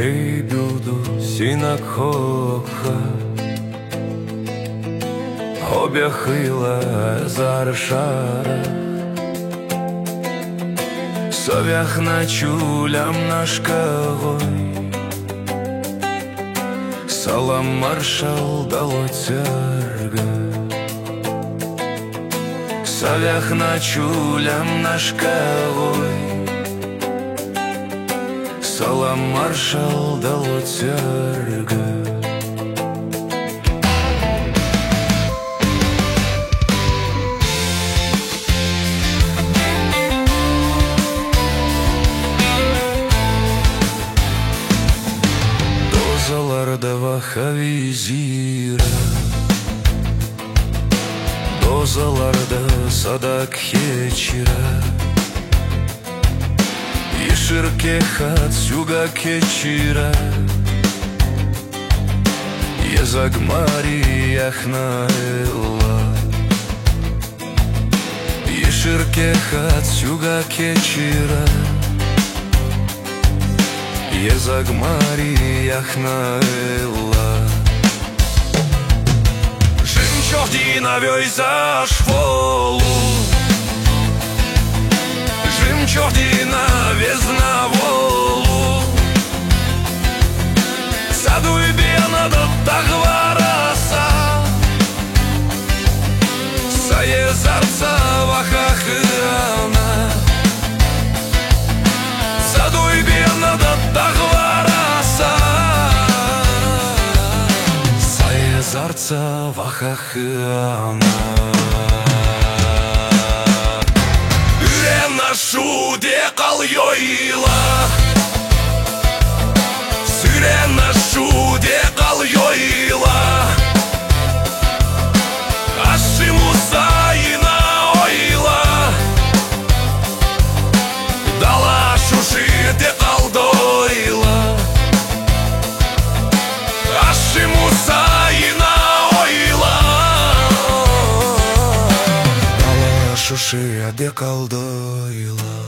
Рибюду синакоха Обяхила заршара Совях начулям нашкагой Салам маршал далоцерга Совях начулям нашкагой Салам маршал далоцерга Дозаларда вахавизира Дозаларда садак хечира Иширке хатсюга кечира Езагмариях наэла Иширке хатсюга кечира Езагмариях наэла Жемчугдина вёйза школу Жемчугдина везна волу Садуй бена до тагвараса Саезарца вахахырана Садуй бена до тагвараса Саезарца вахахырана Шуде калйойла Сирена шуде калйойла Ашиму сайна ойла Дала шушиде калдойла Ашиму сайна ойла Дала шушиде калдойла